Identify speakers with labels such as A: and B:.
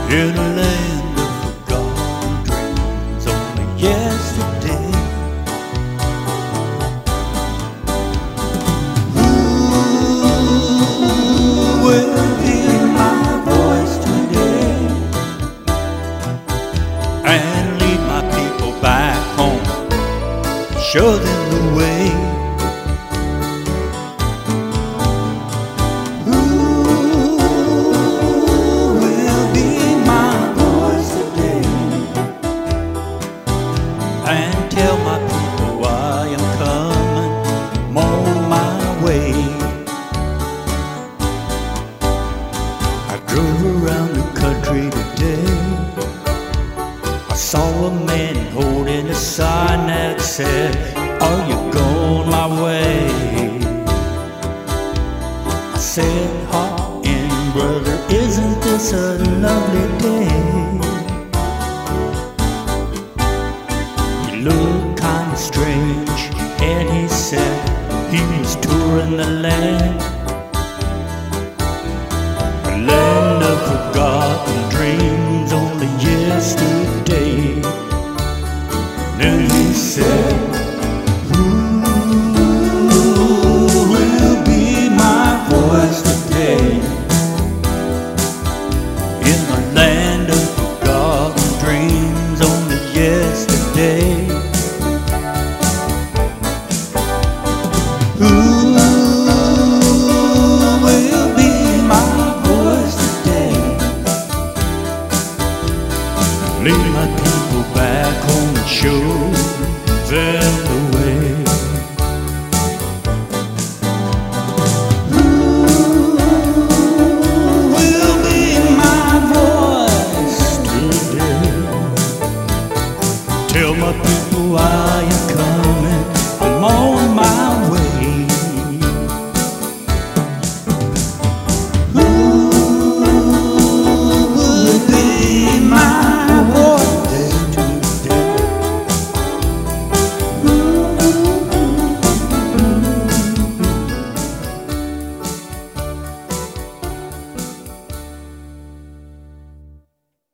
A: in a land of forgotten dreams. Only yesterday, who will hear my voice today and lead my people back home, show them the way? And tell my people why I'm coming, I'm on my way. I drove around the country today. I saw a man holding a sign that said, "Are you going my way?" I said, "Hop in, brother, isn't this a lovely day?" Looked kind of strange, and he said he was touring the land.